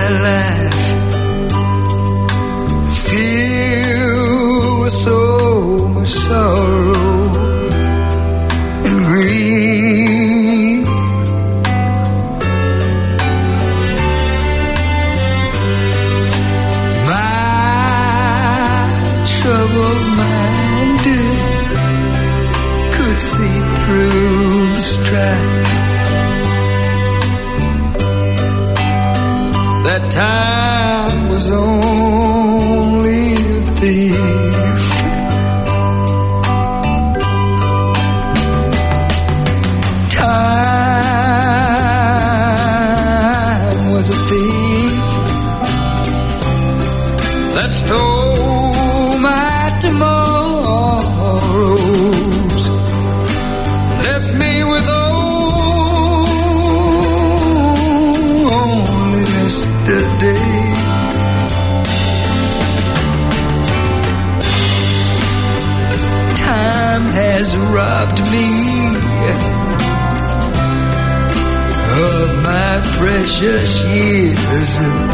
that laugh filled with so much sorrow and grief. My troubled mind could see through the strife. That time was only a thief. Time was a thief that stole my tomorrows, left me with only yesterday. Time has robbed me of my precious years.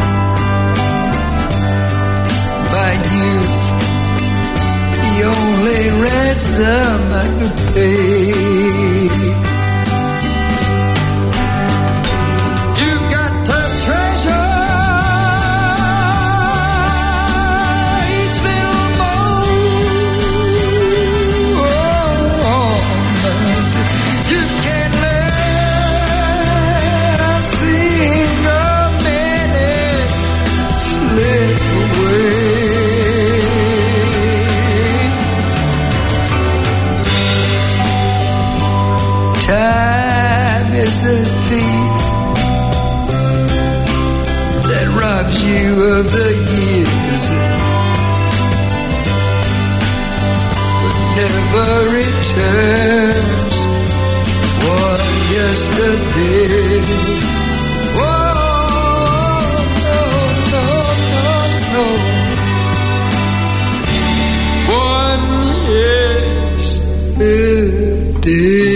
My youth, the only ransom I could pay. You got to treasure each little moment. You can't let a single minute slip away. Time is a thief that robs you of the years, but never returns what yesterday. Oh, no, no, no, no. One yesterday.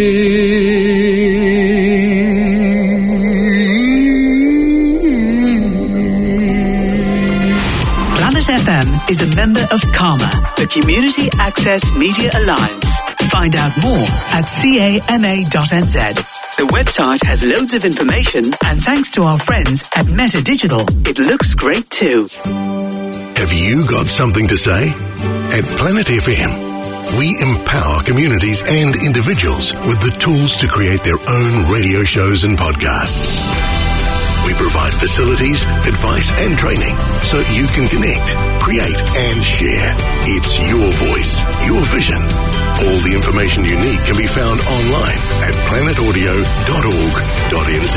FM is a member of CAMA, the Community Access Media Alliance. Find out more at cama.nz. The website has loads of information, and thanks to our friends at Meta Digital, it looks great too. Have you got something to say? At Planet FM, we empower communities and individuals with the tools to create their own radio shows and podcasts. We provide facilities, advice and training so you can connect, create and share. It's your voice, your vision. All the information you need can be found online at planetaudio.org.nz.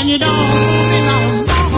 you don't move it on.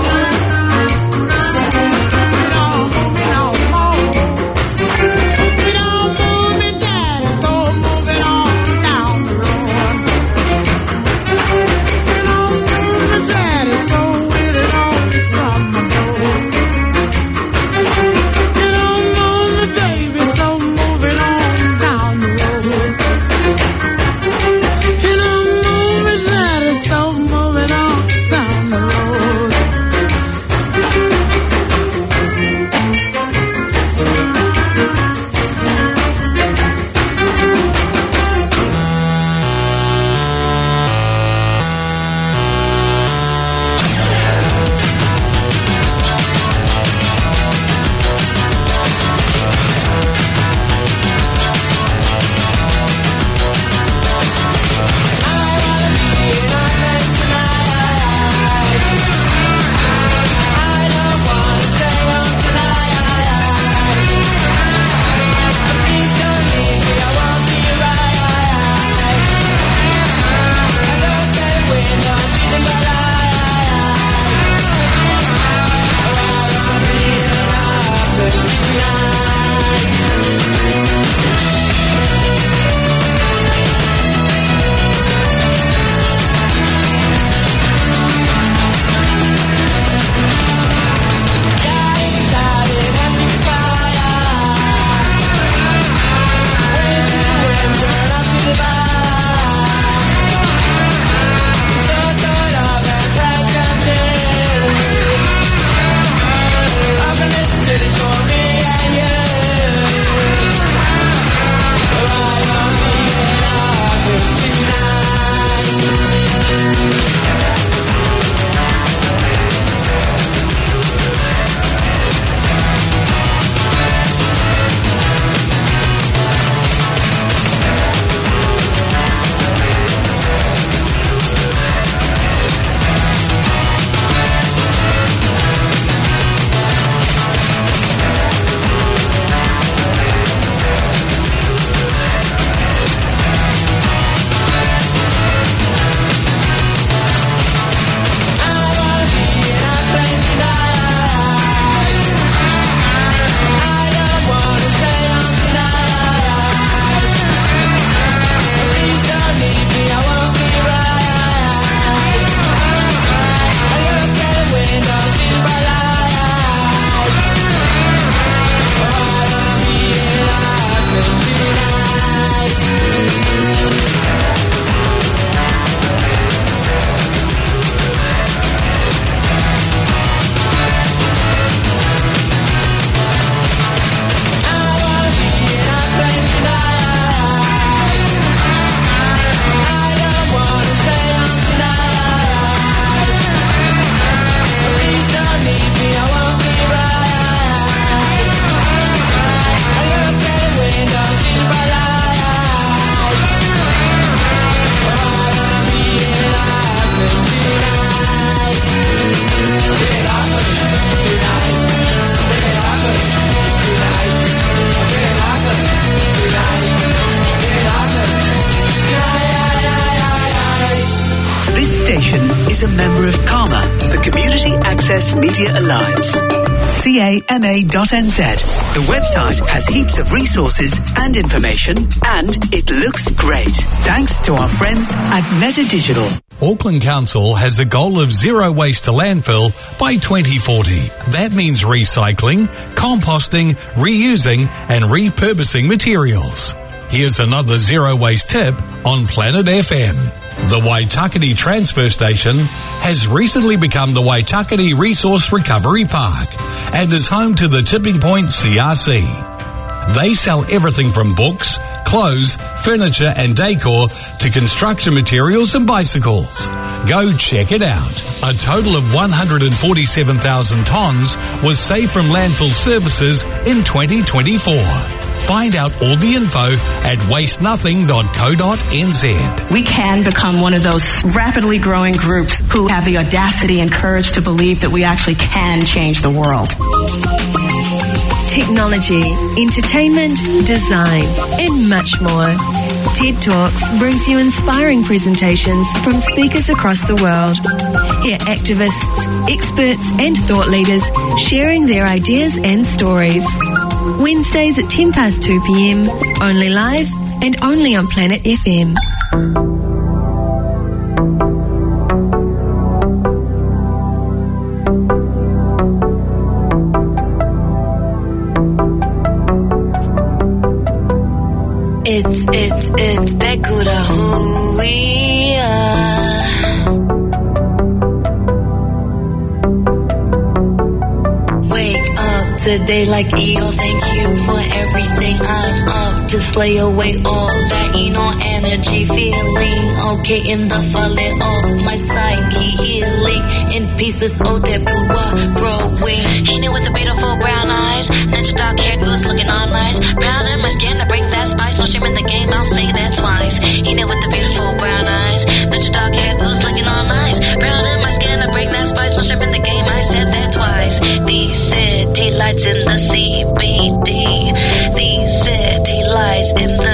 is a member of CAMA, the Community Access Media Alliance. CAMA.NZ. The website has heaps of resources and information, and it looks great. Thanks to our friends at Meta Digital. Auckland Council has a goal of zero waste to landfill by 2040. That means recycling, composting, reusing and repurposing materials. Here's another zero waste tip on Planet FM. The Waitakere Transfer Station has recently become the Waitakere Resource Recovery Park and is home to the Tipping Point CRC. They sell everything from books, clothes, furniture and decor to construction materials and bicycles. Go check it out. A total of 147,000 tonnes was saved from landfill services in 2024. Find out all the info at wastenothing.co.nz. We can become one of those rapidly growing groups who have the audacity and courage to believe that we actually can change the world. Technology, entertainment, design, and much more. TED Talks brings you inspiring presentations from speakers across the world. Hear activists, experts and thought leaders sharing their ideas and stories. Wednesdays at 2 p.m, only live and only on Planet FM. It's that good of who we are. Wake up today like EO, thank you for everything. I'm up, just lay away all that energy, feeling okay in the falling off my psyche, healing in pieces, oh that pua growing. Ain't it with the beautiful brown eyes, ninja dark hair goose looking all nice, proud in my skin to bring that spice, no shame in the game, I'll say that twice. Ain't it with the beautiful brown eyes, ninja dark hair goose looking all nice, proud in my skin to bring that spice, no shame in the game, I said that twice. These city lights in the CBD, these city lights in the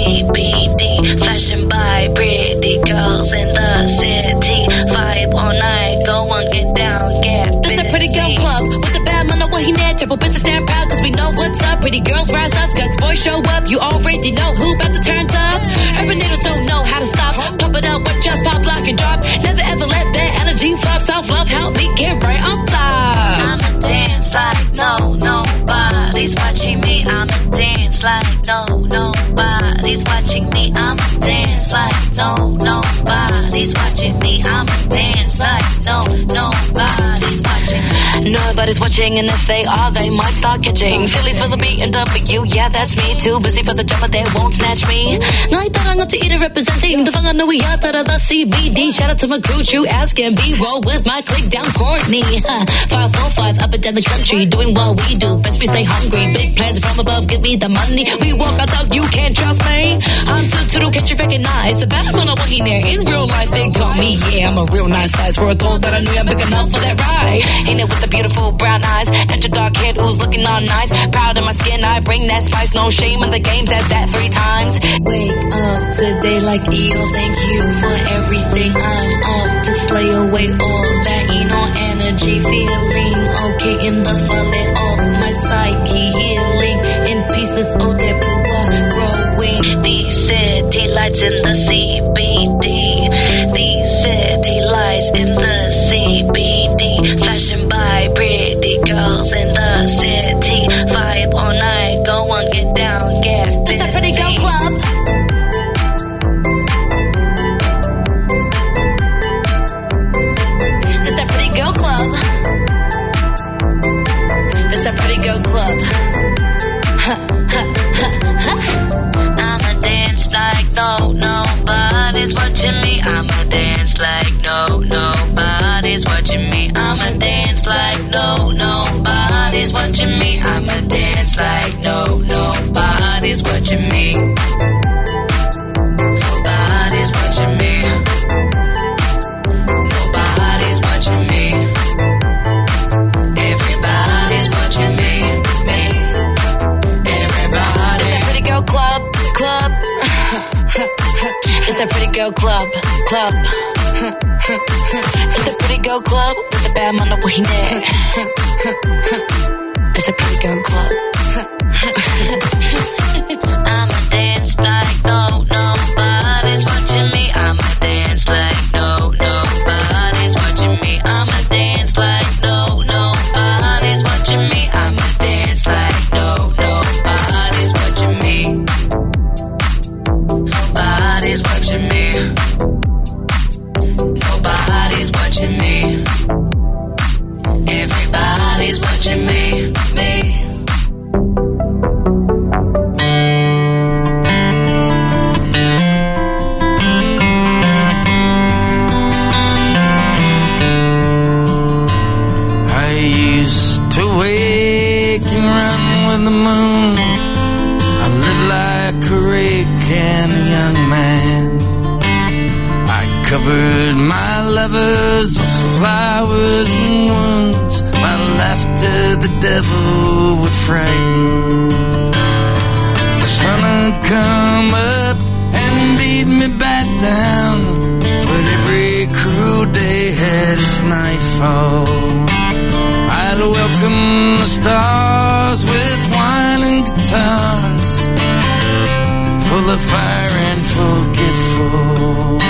CBD, flashing by pretty girls in the city, vibe all night, go on, get down, get busy. This a pretty girl club with the bad man, what he need, triple business, stand proud, cause we know what's up. Pretty girls rise up, skuts boys show up, you already know who about to turn up. Urban natives don't know how to stop, pump it up, but just pop, lock and drop. Never ever let that energy flop, self love, help me get right on top. I'ma dance like nobody's watching me. I'ma dance like nobody's watching me. I'ma dance like nobody's watching me. I'ma dance like nobody's watching me. Nobody's watching, and if they are, they might start catching Phillies for the B and W, yeah, that's me. Too busy for the job, but they won't snatch me. 나의 따랑한 이를 representing the fang we are the CBD. Shout out to my crew, true as can be. Roll with my click down Courtney. 545 up and down the country, doing what we do. Best we stay hungry. Big plans from above, give me the money. We walk out, you can't trust me. I'm too, can't you recognize the bad man of what he near in real life? They told me, yeah, I'm a real nice size for a goal that I knew I'm big enough for that ride. Ain't it with the beautiful brown eyes, and your dark head who's looking all nice. Proud in my skin, I bring that spice, no shame in the game, said that 3 times. Wake up today like EO, thank you for everything. I'm up, just lay away all that energy, feeling okay in the falling off my psyche, healing in pieces, oh that pua growing. These city lights in the CBD, these city lights in the CBD, flashing by pretty girls in the city, vibe all night, go on, get down, get busy. It's that pretty girl club. It's that pretty girl club. It's that pretty girl club. I'ma dance like nobody's watching me. I'ma dance like nobody's watching me. I'ma dance like nobody's watching me. I'ma dance like nobody's watching me. Nobody's watching me. Nobody's watching me. Everybody's watching me. Everybody. It's that pretty girl club. It's that pretty girl club. It's the pretty girl club with the bad man of what he need. It's a pretty girl club. I'ma dance like nobody's watching me. I'ma dance like nobody's watching me. I'ma dance like nobody's watching me. I'ma dance like nobody's watching me. Nobody's watching me. Nobody's watching me. Everybody's watching me. I used to wake and run with the moon. I lived like a rake and a young man. I covered my lovers with flowers and wounds. My laughter the devil would frighten. The sun would come up laid me back down, but every cruel day had its nightfall. I'd welcome the stars with wine and guitars, full of fire and forgetful.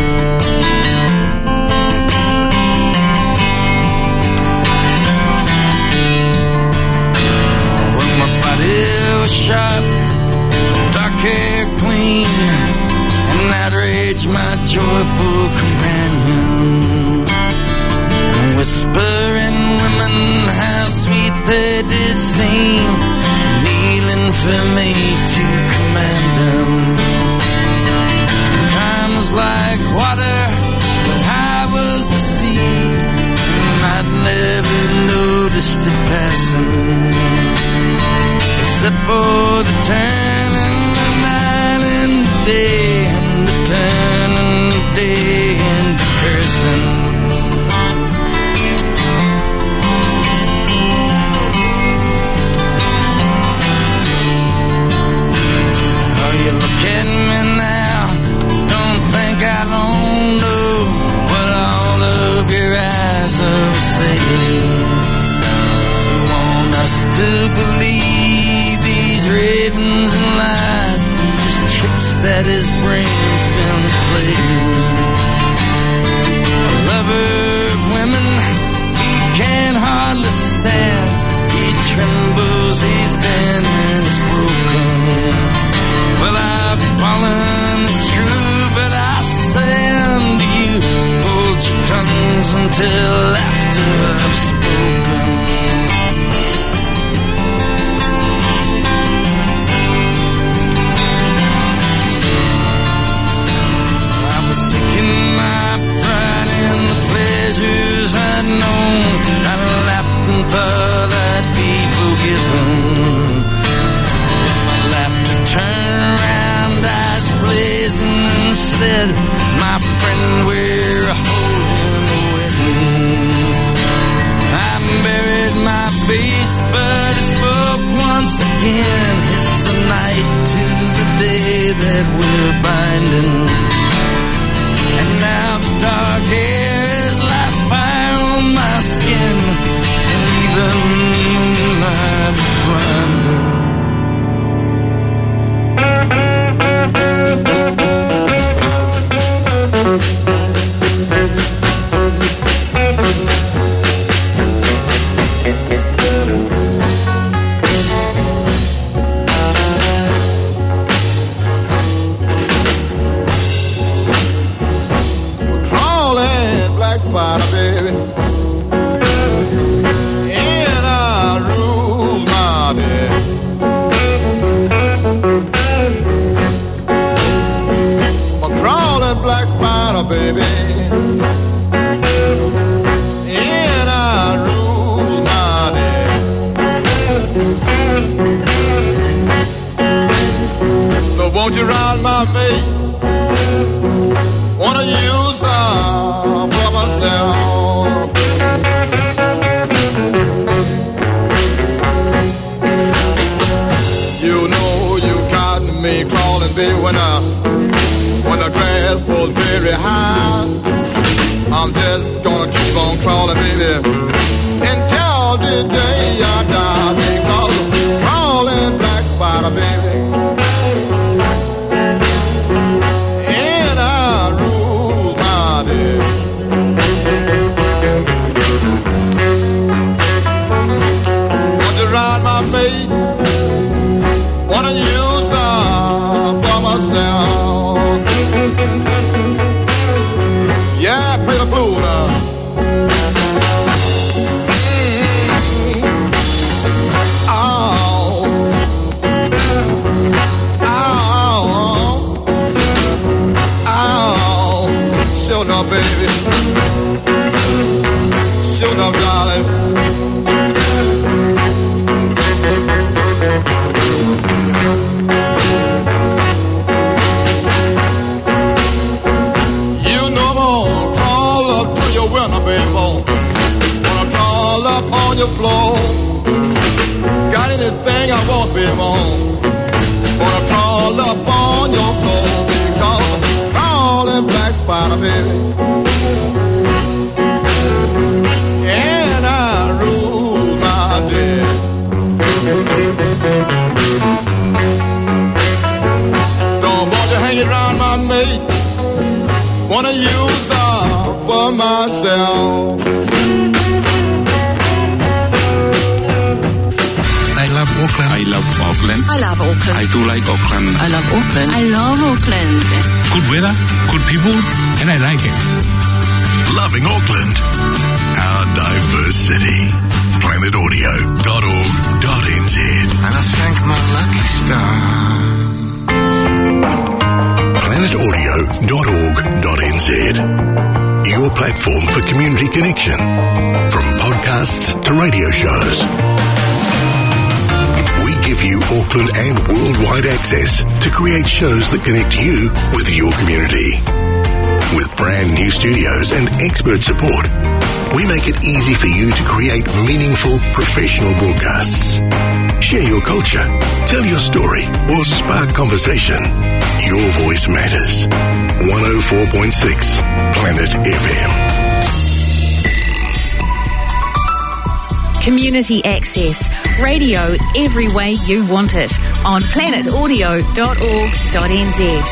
Well, my body was sharp, dark hair clean, and outrage my joyful companion. Whispering women, how sweet they did seem, kneeling for me to command them. Time was like water, but I was the sea, and I'd never noticed it passing, except for the turning of night into day, and the turning of day into cursing. You look at me now, don't think I don't know what all of your eyes are saying. So want us to believe these ravens and lies, just tricks that his brain's been playing. A lover of women, he can't hardly stand. He trembles, he's been and he's broken. Well, I've fallen, it's true, but I say unto you, hold your tongues until after I've spoken. I was taking my pride in the pleasures I'd known. I laughed and thought I'd be forgiven. Turned around, eyes blazing, and said, my friend, we're holding a wedding. I buried my face, but it spoke once again. It's the night to the day that we're binding. And now the dark hair is like fire on my skin, and even moonlight is blinding. Crawling black spider, baby, and I rule my bed. Black spider, baby, and I rule my day. So won't you round my mate? Wanna use her for myself. You know you got me crawling, baby, when the grass was very high. I'm just gonna keep on crawling, baby, until the day I die. Because I'm crawling black spider, baby, and I rule my day. Want to ride my mate? Wanna use her for myself? Yeah, play the blues now. Oh, oh, oh, sure enough, baby. Sure enough, darling. Wanna crawl up on your floor. Got anything I want, baby, more. Wanna crawl up on your floor because powder, baby. And I rule my day. Don't want to hang it around my mate. Wanna use her for myself. I love Auckland. I love Auckland. I love Auckland. I do like Auckland. I love Auckland. I love Auckland. Good weather, good people, and I like it. Loving Auckland, our diverse city. planetaudio.org.nz. And I thank my lucky stars. planetaudio.org.nz. Your platform for community connection. From podcasts to radio shows. We give you Auckland and worldwide access to create shows that connect you with your community. With brand new studios and expert support, we make it easy for you to create meaningful professional broadcasts. Share your culture, tell your story, or spark conversation. Your voice matters. 104.6 Planet FM. Community access. Radio every way you want it on planetaudio.org.nz.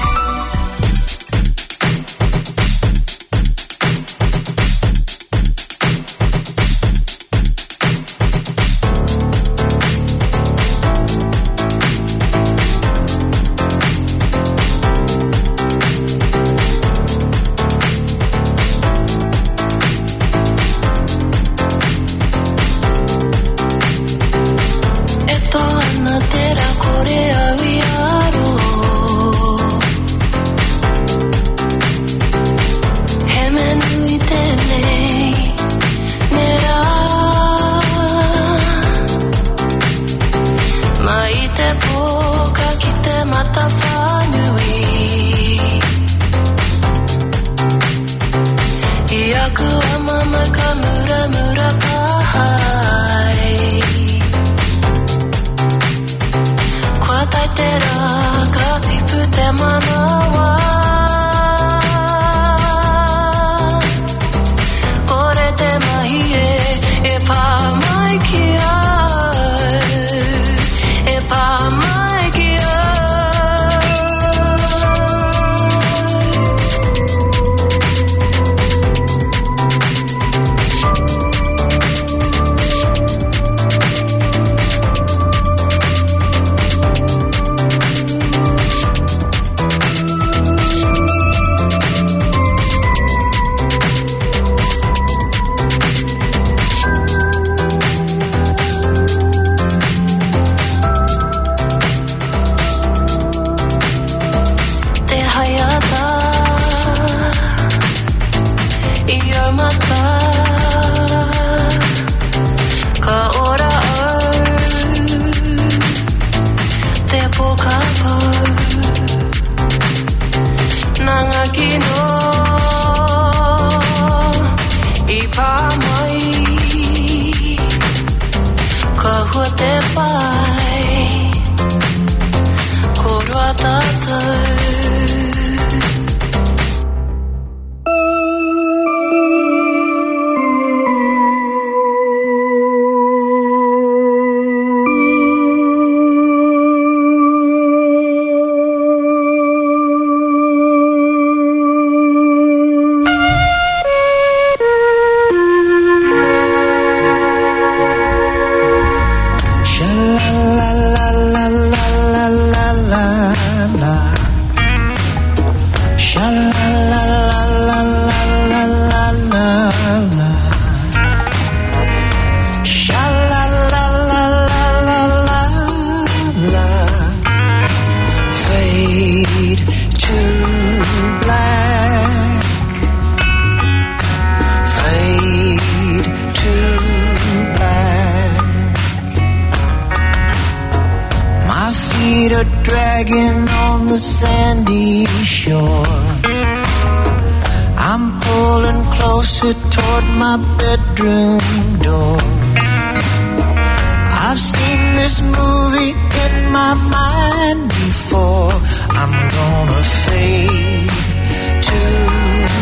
I'm gonna fade to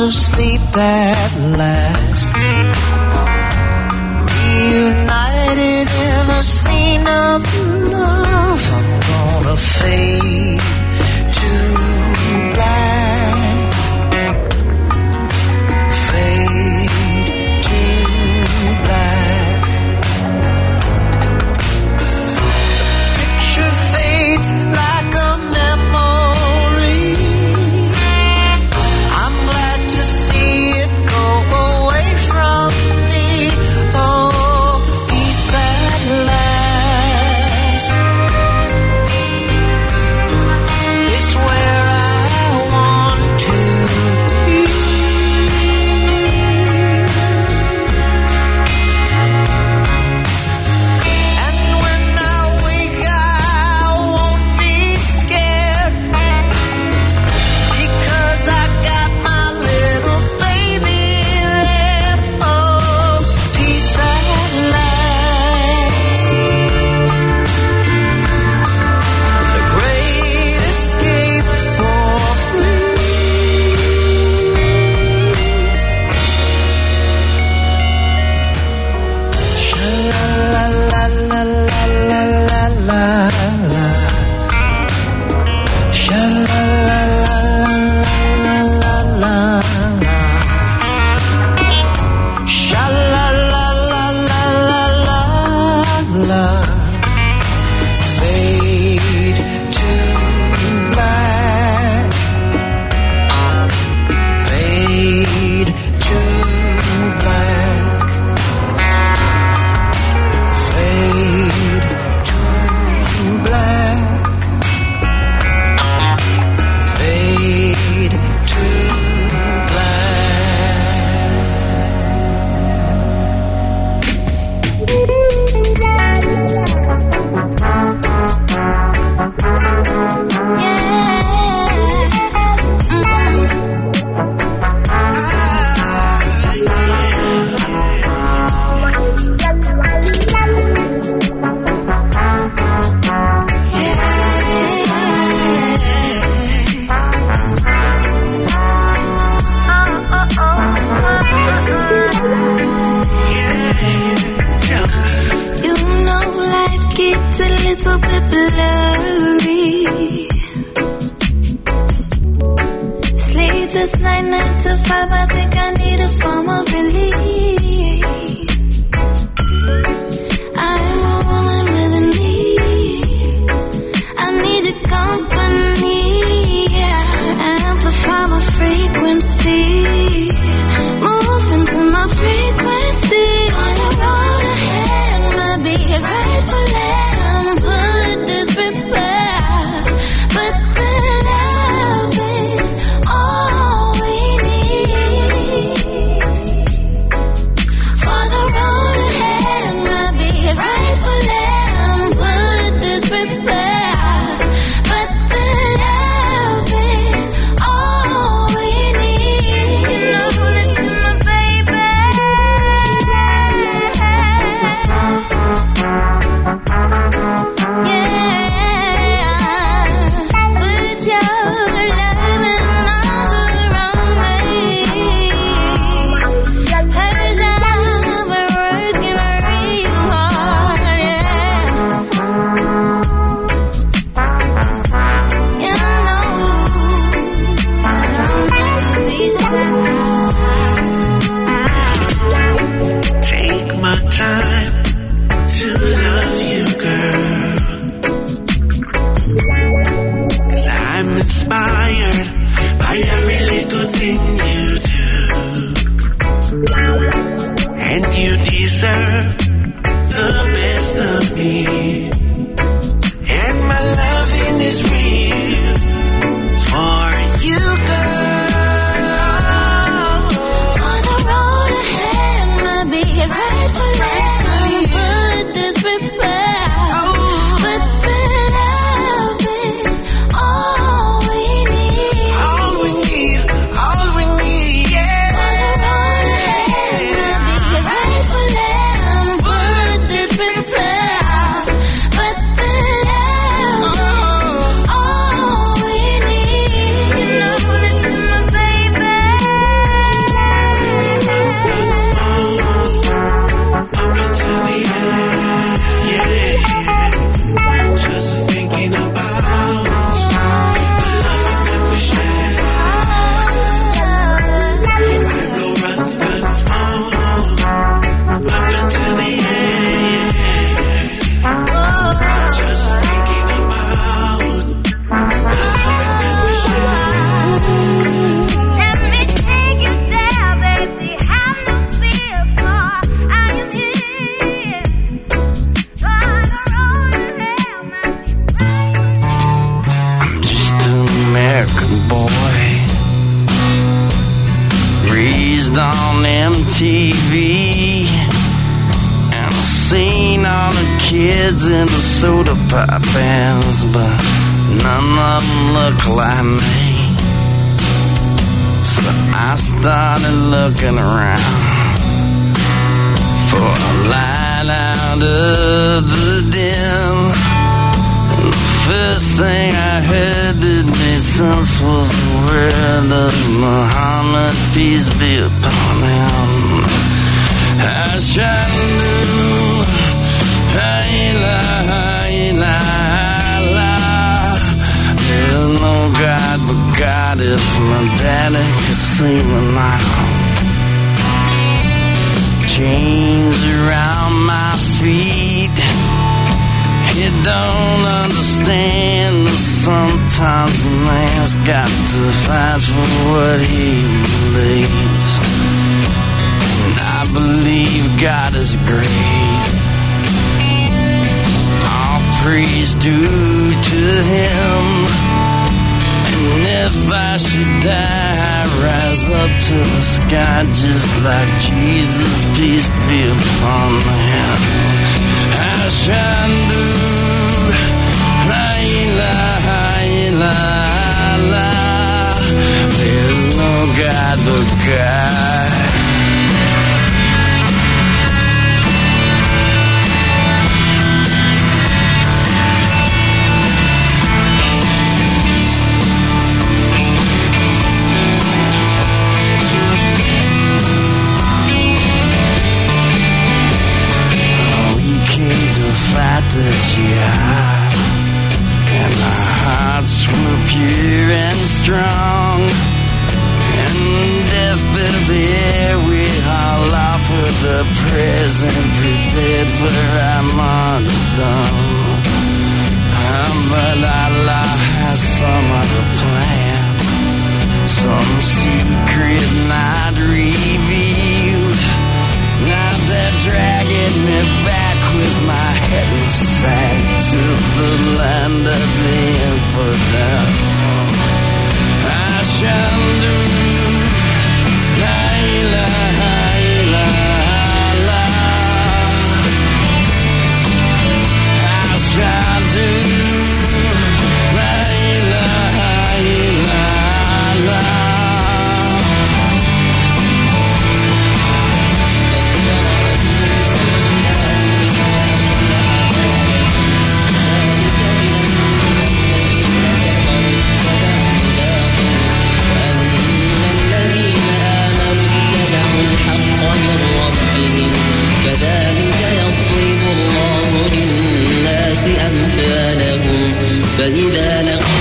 of sleep at last. Reunited in a scene of love, I'm gonna fade to black. Fade to black. The picture fades like a memory. I'm glad to see it go away from me. Oh, peace at last. It's where I want to be. And when I wake, I won't be scared, because I got my little baby there. Oh, peace at last. The great escape for free. Sha-la-la-la-la-la-la-la. Sha-la-la-la-la-la-la-la. Sha-la-la-la-la-la-la. Fade to black. Fade to black. Fade to black. Fade to You know life gets a little bit blurry. Sleepless night, 9 to 5, I think I need a form of relief. I'm a woman with a need. I need your company. Amplify my frequency. Move into my frequency. On the road ahead, might be a grateful land full of disrepair, but the love is all we need. just an American boy, raised on MTV, and I've seen all the kids in the soda pop bands, but none of them look like me. So I started looking around for a light out of the dim. And the first thing I heard that made sense was the word of Muhammad, peace be upon him. Ashhadu la ilaha illallah. There's no God but God if my daddy could see me now. Chains around my feet, you don't understand that sometimes a man's got to fight for what he believes. And I believe God is great. All praise due to him. And if I should die, I rise up to the sky just like Jesus, peace be upon him. Ashhadu la ilaha illallah. There's no God but God. Fight the jihad, and our hearts were pure and strong. And deathbed of the air, we all offered the prayers and prepared for our martyrdom. But Allah has some other plan, some secret not revealed. Now they're dragging me back with my head in the sack to the land of the infidel. Ashhadu la ilaha illallah. Ashhadu la ilaha illallah. كذلك يضرب الله للناس أمثالهم فإذا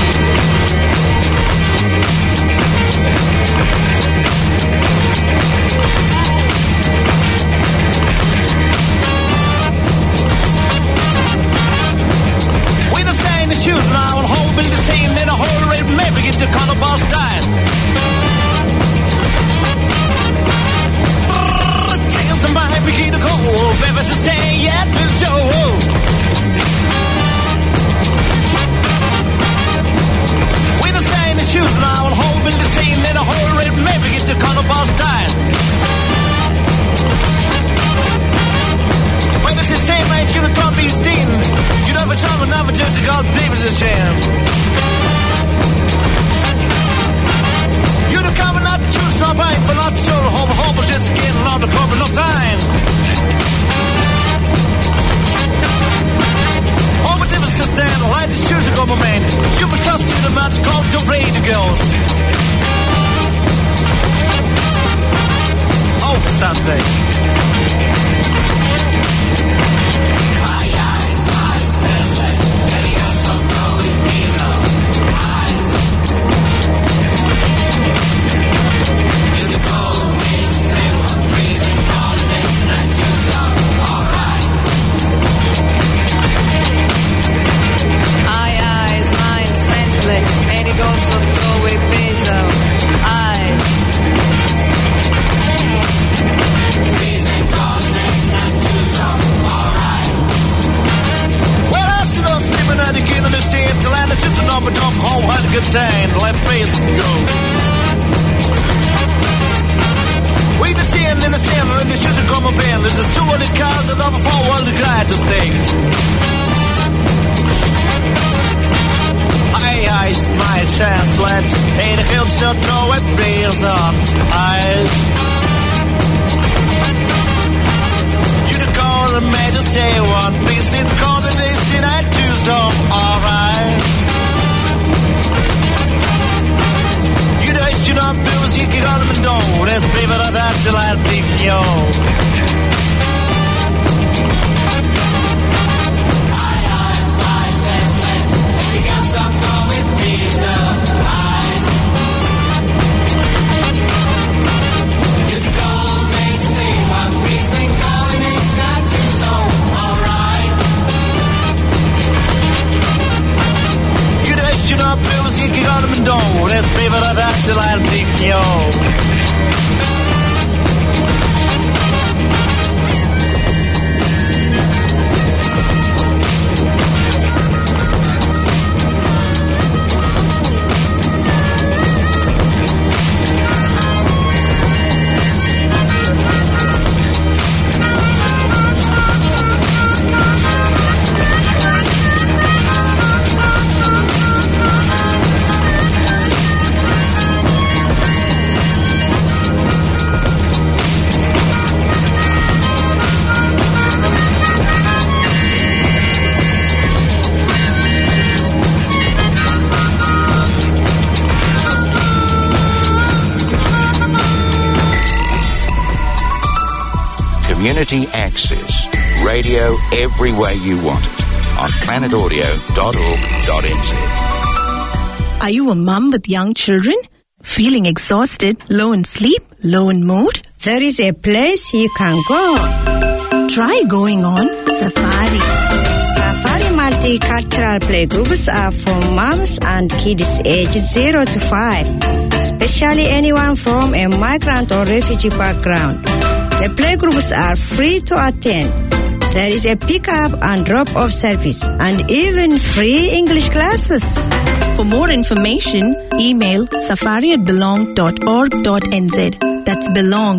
We don't stay in the shoes now and whole build the scene in a whole rate, maybe get the color boss dying. Somebody begin to call, baby, stay yet, Bill Joe. We don't stay in the shoes now and whole build the scene in a whole rate, maybe get the color boss dying. When it's the same age, you can't be seen. You never tell me never just God, David's a shame. You don't come and not choose, not right, but not so hobble, just getting out of cover, no time. Oh, but if it's a stand, light the shoes go, my man. You would trust to the man to call to raid the girls. Oh, Sunday. And he goes so throw away peso. Eyes. Well, I sit on sleeping at the king of the sea, till I it's just a number of whole had a good time, left face to go. We the stand in the stand, and the shoes are coming in. This is 200 cars, the number 4 world, the guy to state. I my chance, let ain't a hill shut, no, it breathes on. Unicorn and majesty, one piece in coordination, I do so, alright. You know, you don't feel as you can go to the door, there's people that you like deep in your. You know, feels you can go to the door. There's people that actually like deep in your. Community Access, radio every way you want it on planetaudio.org.nz. Are you a mum with young children? Feeling exhausted, low in sleep, low in mood? There is a place you can go. Try going on safari. Safari multicultural playgroups are for moms and kids ages 0 to 5, especially anyone from a migrant or refugee background. The playgroups are free to attend. There is a pick-up and drop-off service and even free English classes. For more information, email safari@belong.org.nz. That's belong,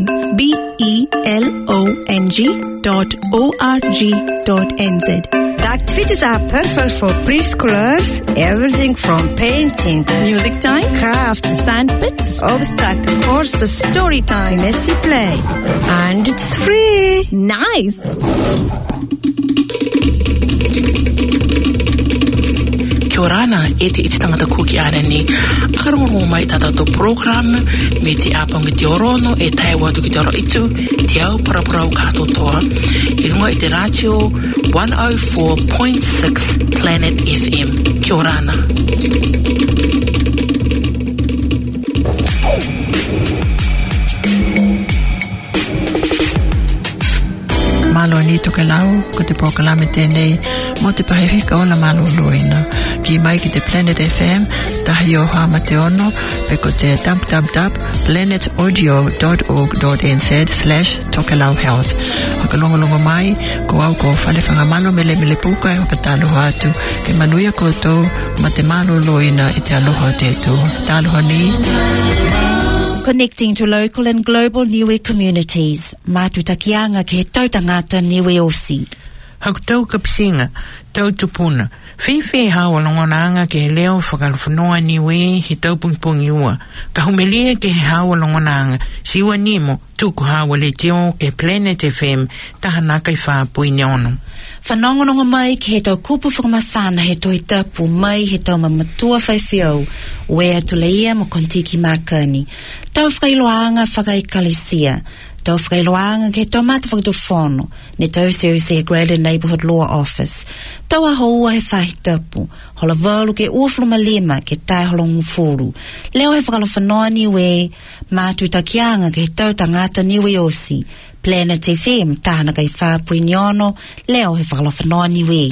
BELONG.org.nz. The activities are perfect for preschoolers, everything from painting, music time, craft, sandpits, obstacle courses, story time, messy play, and it's free. Nice. Kia orana e te iti tangata kuki arani. Akarongo mai tata to program me te apanga te orono e tai watu ki te oro itu te au paraparau katotoa. I runga i te ratio 104.6 Planet FM. Kia orana. Malo ni toke lau ko te proklame tēnei mo te pahewhika o la malo loina ki mai ki te Planet FM tahi o hama te ono pe ko te planetaudio.org.nz/tokelau-health hakalongolongo mai ko au ko whalewhanga malo mele puka e hokatalo hatu ke manuia koutou ma te malo loina i te aloha te tu taloha ni. Connecting to local and global niue communities. Mātutakianga ke he tautangata niue osi. Haku tau kapisinga, tau tupuna. Whiwhi hawa longonanga ke he leo whakalwhanoa niue he tau pungpungi ua. Ka humelia ke he hawa longonanga. Siwa nimo, tuku hawa le teo ke Planet FM tahanaka I whāpui nyono. Whanongonongo mai ki he tau kupu whakamawhana he toi tapu mai he tau mamatua whaiwhiau wea tuleia mo kontiki makani. Tau whakailoanga whakaikalesia. Tau whakailoanga ki he tau mata whakatofono ne tau Thursday Graded Neighbourhood Law Office. Tau ahoua he whahi tapu. Hola walu ke uafluma lima ke tai holongu furu. Leo he whakalowhanoa niwe mātutakianga ke he tau tangata niwe osi. Planet FM tahana kai whāpui niono, leo he whakalowhanoa niwe.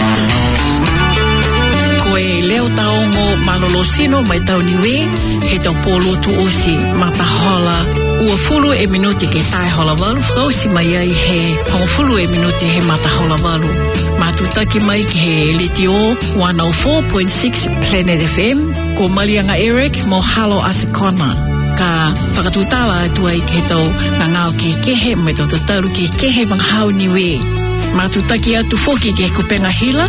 Koe leo taongo malolo sino mai tau niwe, he tau polo tu osi, matahola Ua fulu e minuti ke tae holawalu, whausi mai ai he hongfulu e minuti he mata holawalu. Matutaki mai ki he LTO 104.6 Planet FM, ko Malianga Eric mo halo asikona. Ka whakatutala atua i ke tau ngā ngāo ke kehe, mai tau tataru ke kehe wanghau niwe. Matutaki atu foki ke kupenga hila,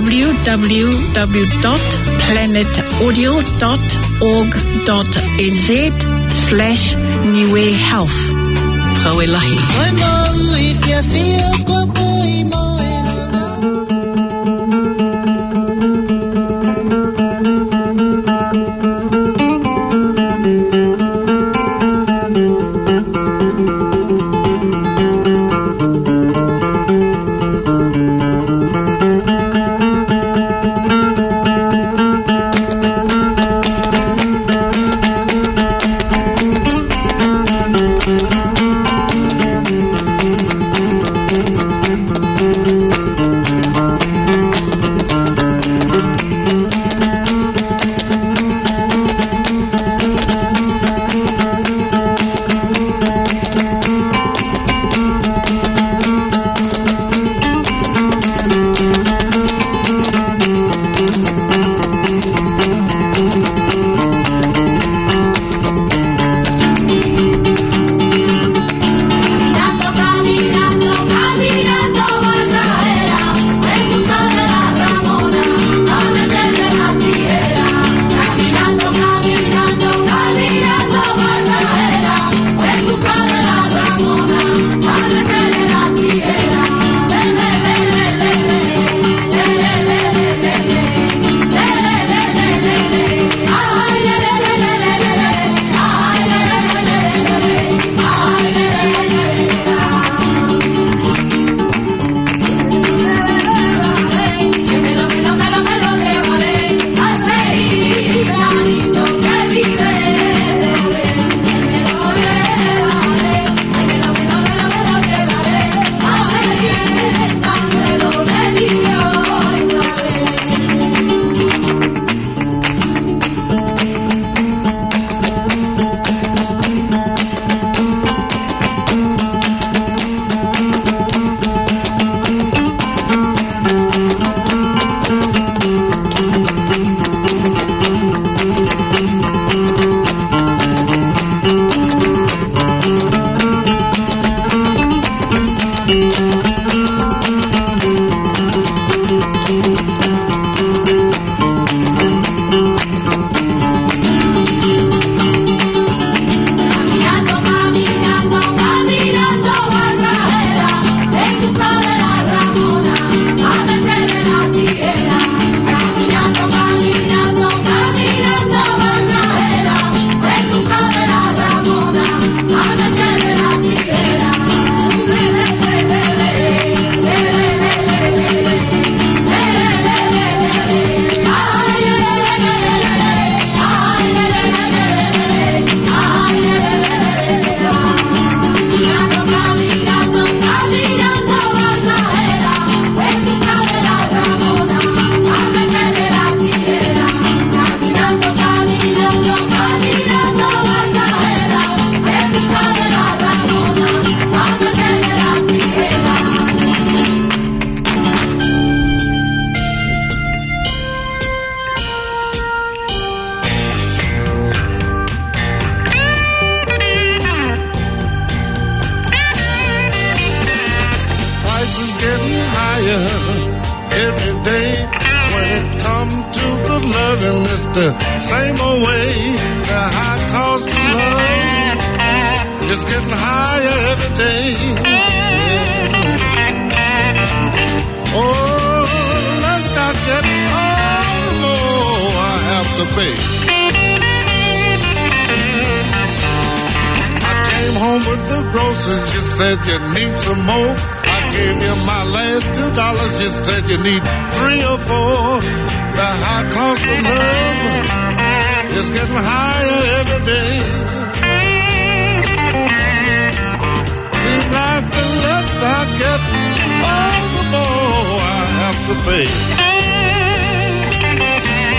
www.planetodio.org.nz/Niue Health. Prawe lahi.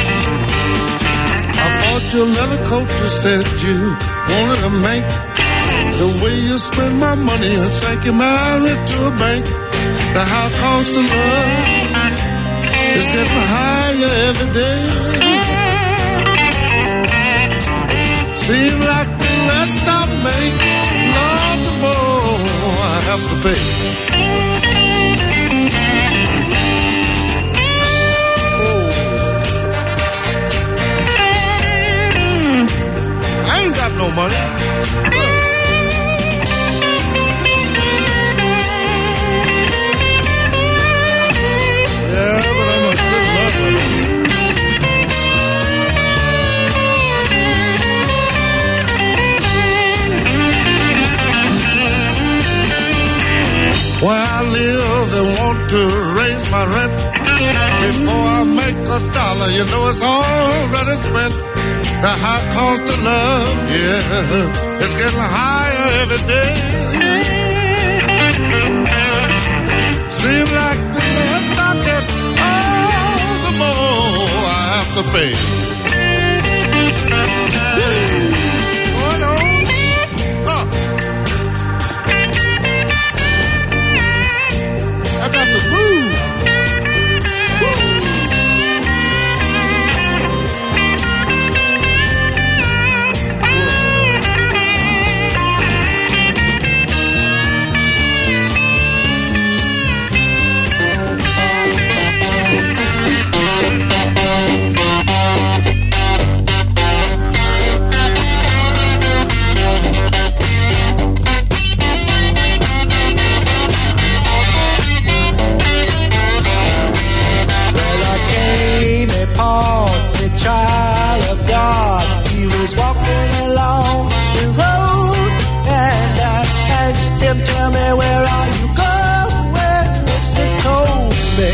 Your leather coat, you said you wanted to make The way you spend my money, I think you're married to a bank. The high cost of love is getting higher every day. Seems like the less I make, Lord, the more I have to pay. I ain't got no money. Yeah, but I'm a good lover. Where I live, they want to raise my rent. Before I make a dollar, you know it's already spent. The high cost of love, yeah, it's getting higher every day. Seems like the less I get, the more I have to pay. Oh, no. I got to move. Paul, the child of God, he was walking along the road, and I asked him, tell me, where are you going? He told me.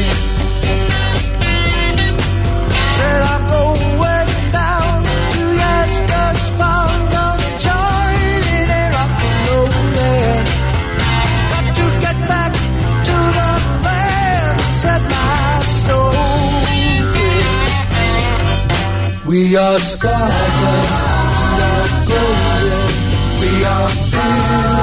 Said, I'm going down to Lester's Pond on a joint in rock and roll. Got to get back to the land, said my soul. We are stardust, we are golden, we are blue.